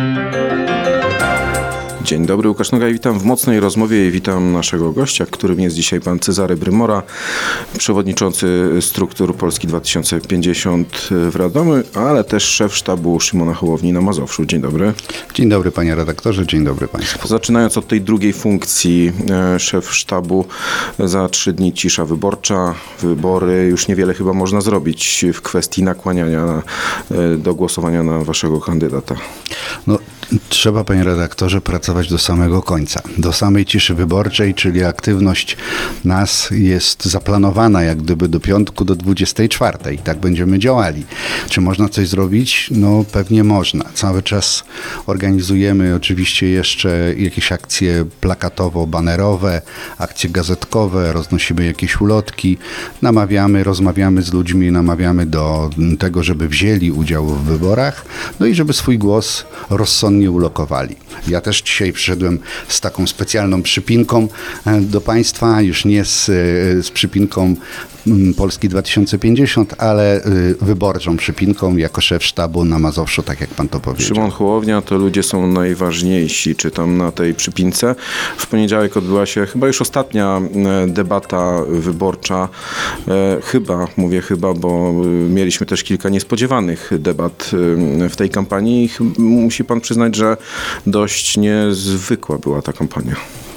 Dzień dobry, Łukasz Nogaj, witam w Mocnej Rozmowie i witam naszego gościa, którym jest dzisiaj pan Cezary Brymora, przewodniczący struktur Polski 2050 w Radomiu, ale też szef sztabu Szymona Hołowni na Mazowszu. Dzień dobry. Dzień dobry panie redaktorze, dzień dobry państwu. Zaczynając od tej drugiej funkcji, szef sztabu, za 3 dni cisza wyborcza, wybory, już niewiele chyba można zrobić w kwestii nakłaniania do głosowania na waszego kandydata. No, trzeba, panie redaktorze, pracować do samego końca, do samej ciszy wyborczej, czyli aktywność nas jest zaplanowana jak gdyby do piątku do 24. Tak będziemy działali. Czy można coś zrobić? No pewnie można. Cały czas organizujemy oczywiście jeszcze jakieś akcje plakatowo-banerowe, akcje gazetkowe, roznosimy jakieś ulotki, namawiamy, rozmawiamy z ludźmi, namawiamy do tego, żeby wzięli udział w wyborach, no i żeby swój głos rozsądnie ulokowali. Ja też dzisiaj przyszedłem z taką specjalną przypinką do państwa, już nie z przypinką Polski 2050, ale wyborczą przypinką jako szef sztabu na Mazowszu, tak jak pan to powiedział. Szymon Hołownia, to ludzie są najważniejsi, czytam na tej przypince. W poniedziałek odbyła się chyba już ostatnia debata wyborcza. Mówię chyba, bo mieliśmy też kilka niespodziewanych debat w tej kampanii. Musi pan przyznać, że dość niezwykła była ta kampania.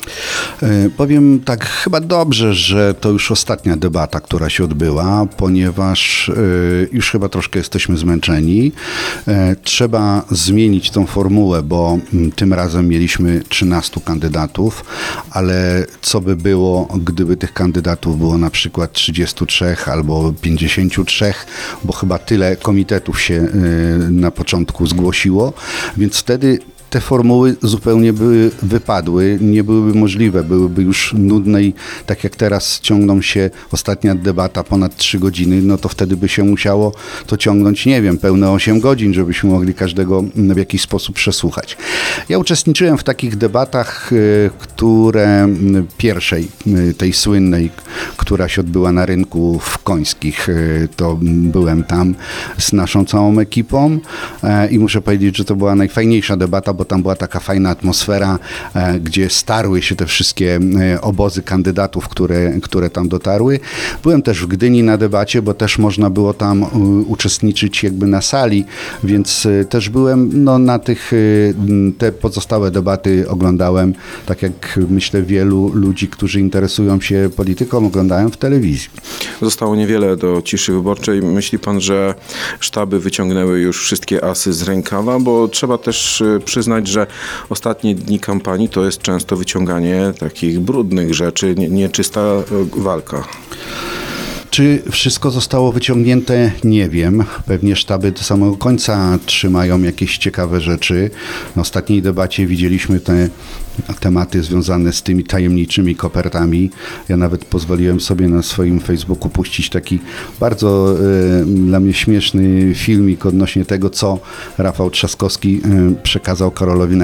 Powiem tak, chyba dobrze, że to już ostatnia debata, która się odbyła, ponieważ już chyba troszkę jesteśmy zmęczeni. Trzeba zmienić tą formułę, bo tym razem mieliśmy 13 kandydatów, ale co by było, gdyby tych kandydatów było na przykład 33 albo 53, bo chyba tyle komitetów się na początku zgłosiło, więc wtedy te formuły zupełnie by wypadły, nie byłyby możliwe, byłyby już nudne i tak jak teraz ciągną się ostatnia debata ponad 3 godziny, no to wtedy by się musiało to ciągnąć, nie wiem, pełne 8 godzin, żebyśmy mogli każdego w jakiś sposób przesłuchać. Ja uczestniczyłem w takich debatach, które pierwszej, tej słynnej, która się odbyła na rynku w Końskich, to byłem tam z naszą całą ekipą i muszę powiedzieć, że to była najfajniejsza debata, bo tam była taka fajna atmosfera, gdzie starły się te wszystkie obozy kandydatów, które tam dotarły. Byłem też w Gdyni na debacie, bo też można było tam uczestniczyć jakby na sali, więc też byłem na te pozostałe debaty oglądałem, tak jak myślę wielu ludzi, którzy interesują się polityką, oglądają w telewizji. Zostało niewiele do ciszy wyborczej. Myśli pan, że sztaby wyciągnęły już wszystkie asy z rękawa, bo trzeba też przyznać, że ostatnie dni kampanii to jest często wyciąganie takich brudnych rzeczy, nieczysta walka. Czy wszystko zostało wyciągnięte? Nie wiem. Pewnie sztaby do samego końca trzymają jakieś ciekawe rzeczy. Na ostatniej debacie widzieliśmy te tematy związane z tymi tajemniczymi kopertami. Ja nawet pozwoliłem sobie na swoim Facebooku puścić taki bardzo dla mnie śmieszny filmik odnośnie tego, co Rafał Trzaskowski przekazał Karolowi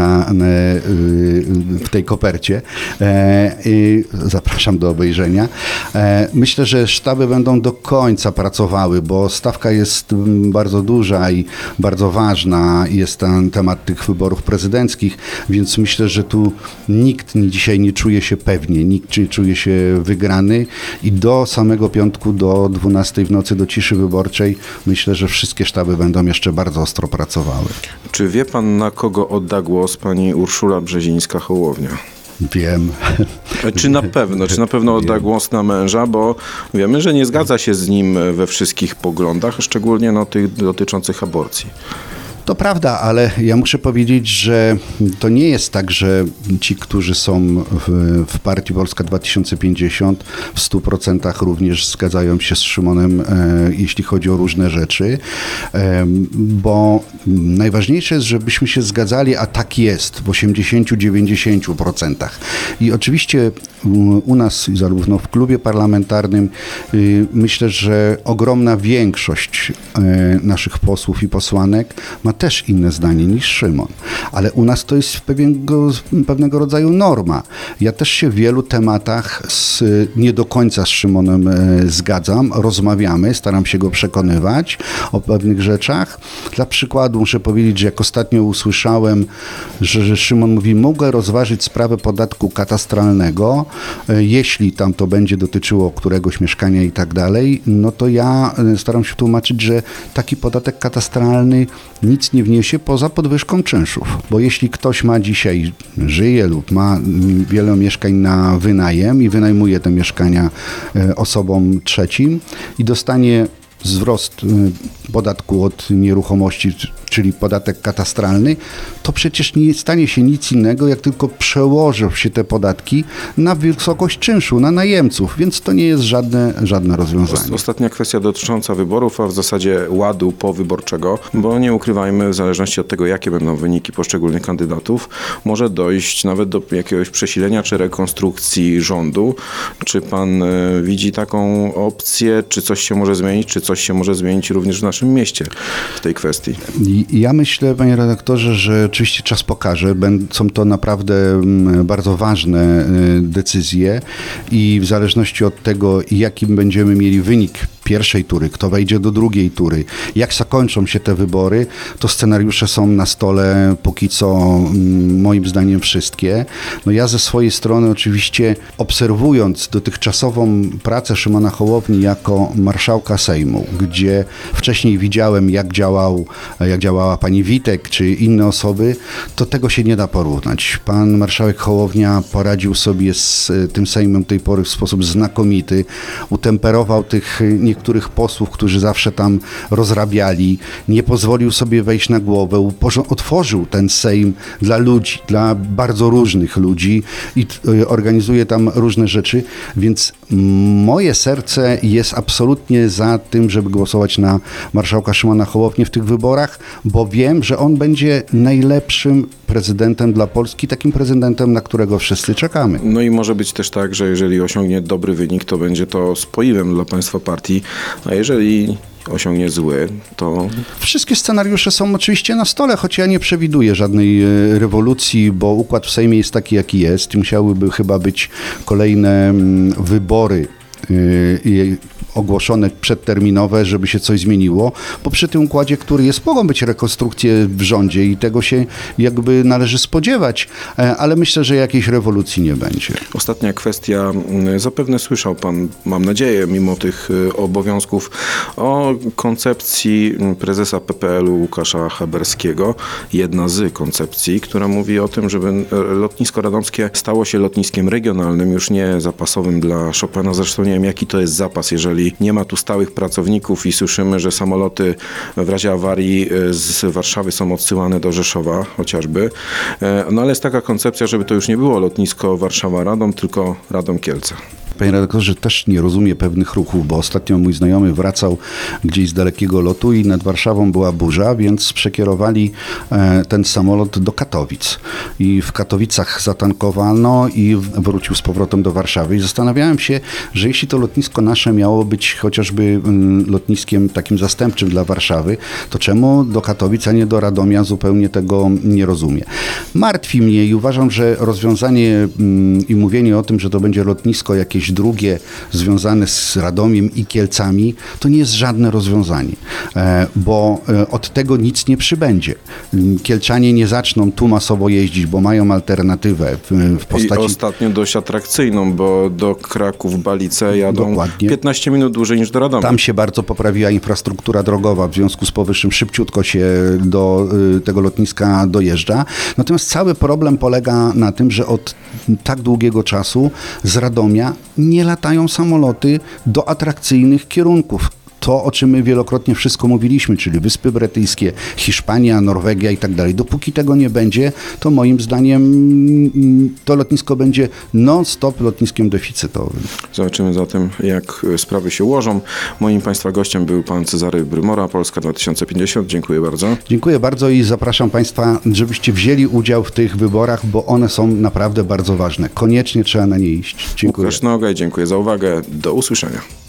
w tej kopercie. Zapraszam do obejrzenia. Myślę, że sztaby będą do końca pracowały, bo stawka jest bardzo duża i bardzo ważna. Jest ten temat tych wyborów prezydenckich, więc myślę, że tu nikt dzisiaj nie czuje się pewnie, nikt nie czuje się wygrany i do samego piątku, do 12 w nocy, do ciszy wyborczej, myślę, że wszystkie sztaby będą jeszcze bardzo ostro pracowały. Czy wie pan, na kogo odda głos pani Urszula Brzezińska-Hołownia? Wiem. Czy na pewno odda głos na męża, bo wiemy, że nie zgadza się z nim we wszystkich poglądach, szczególnie tych dotyczących aborcji. To prawda, ale ja muszę powiedzieć, że to nie jest tak, że ci, którzy są w partii Polska 2050 w 100% również zgadzają się z Szymonem, jeśli chodzi o różne rzeczy, bo najważniejsze jest, żebyśmy się zgadzali, a tak jest w 80-90%. I oczywiście u nas, zarówno w klubie parlamentarnym, myślę, że ogromna większość naszych posłów i posłanek ma też inne zdanie niż Szymon. Ale u nas to jest pewnego rodzaju norma. Ja też się w wielu tematach nie do końca z Szymonem zgadzam, rozmawiamy, staram się go przekonywać o pewnych rzeczach. Dla przykładu muszę powiedzieć, że jak ostatnio usłyszałem, że Szymon mówi, mogę rozważyć sprawę podatku katastralnego, jeśli tam to będzie dotyczyło któregoś mieszkania i tak dalej, no to ja staram się tłumaczyć, że taki podatek katastralny nic nie wniesie poza podwyżką czynszów. Bo jeśli ktoś ma dzisiaj, żyje lub ma wiele mieszkań na wynajem i wynajmuje te mieszkania osobom trzecim i dostanie wzrost podatku od nieruchomości, czyli podatek katastralny, to przecież nie stanie się nic innego, jak tylko przełożą się te podatki na wysokość czynszu, na najemców, więc to nie jest żadne rozwiązanie. Ostatnia kwestia dotycząca wyborów, a w zasadzie ładu powyborczego, bo nie ukrywajmy, w zależności od tego, jakie będą wyniki poszczególnych kandydatów, może dojść nawet do jakiegoś przesilenia czy rekonstrukcji rządu. Czy pan widzi taką opcję, czy coś się może zmienić, czy coś się może zmienić również w naszym mieście w tej kwestii? Ja myślę, panie redaktorze, że oczywiście czas pokaże. Są to naprawdę bardzo ważne decyzje i w zależności od tego, jakim będziemy mieli wynik pierwszej tury, kto wejdzie do drugiej tury, jak zakończą się te wybory, to scenariusze są na stole póki co moim zdaniem wszystkie. No ja ze swojej strony oczywiście obserwując dotychczasową pracę Szymona Hołowni jako marszałka Sejmu, gdzie wcześniej widziałem jak działała pani Witek czy inne osoby, to tego się nie da porównać. Pan marszałek Hołownia poradził sobie z tym Sejmem tej pory w sposób znakomity, utemperował tych niektórych posłów, którzy zawsze tam rozrabiali, nie pozwolił sobie wejść na głowę, otworzył ten Sejm dla ludzi, dla bardzo różnych ludzi i organizuje tam różne rzeczy, więc moje serce jest absolutnie za tym, żeby głosować na marszałka Szymona Hołownię w tych wyborach, bo wiem, że on będzie najlepszym prezydentem dla Polski, takim prezydentem, na którego wszyscy czekamy. No i może być też tak, że jeżeli osiągnie dobry wynik, to będzie to spoiwem dla państwa partii, a jeżeli osiągnie zły, to... Wszystkie scenariusze są oczywiście na stole, choć ja nie przewiduję żadnej rewolucji, bo układ w Sejmie jest taki, jaki jest. Musiałyby chyba być kolejne wybory ogłoszone przedterminowe, żeby się coś zmieniło, bo przy tym układzie, który jest, mogą być rekonstrukcje w rządzie i tego się jakby należy spodziewać, ale myślę, że jakiejś rewolucji nie będzie. Ostatnia kwestia. Zapewne słyszał pan, mam nadzieję, mimo tych obowiązków, o koncepcji prezesa PPL-u Łukasza Haberskiego. Jedna z koncepcji, która mówi o tym, żeby lotnisko radomskie stało się lotniskiem regionalnym, już nie zapasowym dla Chopina. Zresztą nie wiem, jaki to jest zapas, jeżeli nie ma tu stałych pracowników i słyszymy, że samoloty w razie awarii z Warszawy są odsyłane do Rzeszowa chociażby. No ale jest taka koncepcja, żeby to już nie było lotnisko Warszawa-Radom, tylko Radom-Kielce. Panie redaktorze, też nie rozumie pewnych ruchów, bo ostatnio mój znajomy wracał gdzieś z dalekiego lotu i nad Warszawą była burza, więc przekierowali ten samolot do Katowic. I w Katowicach zatankowano i wrócił z powrotem do Warszawy. I zastanawiałem się, że jeśli to lotnisko nasze miało być chociażby lotniskiem takim zastępczym dla Warszawy, to czemu do Katowic, a nie do Radomia? Zupełnie tego nie rozumiem. Martwi mnie i uważam, że rozwiązanie i mówienie o tym, że to będzie lotnisko jakieś drugie związane z Radomiem i Kielcami, to nie jest żadne rozwiązanie, bo od tego nic nie przybędzie. Kielczanie nie zaczną tu masowo jeździć, bo mają alternatywę w postaci... I ostatnio dość atrakcyjną, bo do Kraków-Balice jadą Dokładnie. 15 minut dłużej niż do Radomia. Tam się bardzo poprawiła infrastruktura drogowa, w związku z powyższym szybciutko się do tego lotniska dojeżdża. Natomiast cały problem polega na tym, że od tak długiego czasu z Radomia nie latają samoloty do atrakcyjnych kierunków. To, o czym my wielokrotnie wszystko mówiliśmy, czyli Wyspy Brytyjskie, Hiszpania, Norwegia i tak dalej. Dopóki tego nie będzie, to moim zdaniem to lotnisko będzie non-stop lotniskiem deficytowym. Zobaczymy zatem, jak sprawy się ułożą. Moim państwa gościem był pan Cezary Brymora, Polska 2050. Dziękuję bardzo. Dziękuję bardzo i zapraszam państwa, żebyście wzięli udział w tych wyborach, bo one są naprawdę bardzo ważne. Koniecznie trzeba na nie iść. Dziękuję. Łukasz Nogaj, dziękuję za uwagę. Do usłyszenia.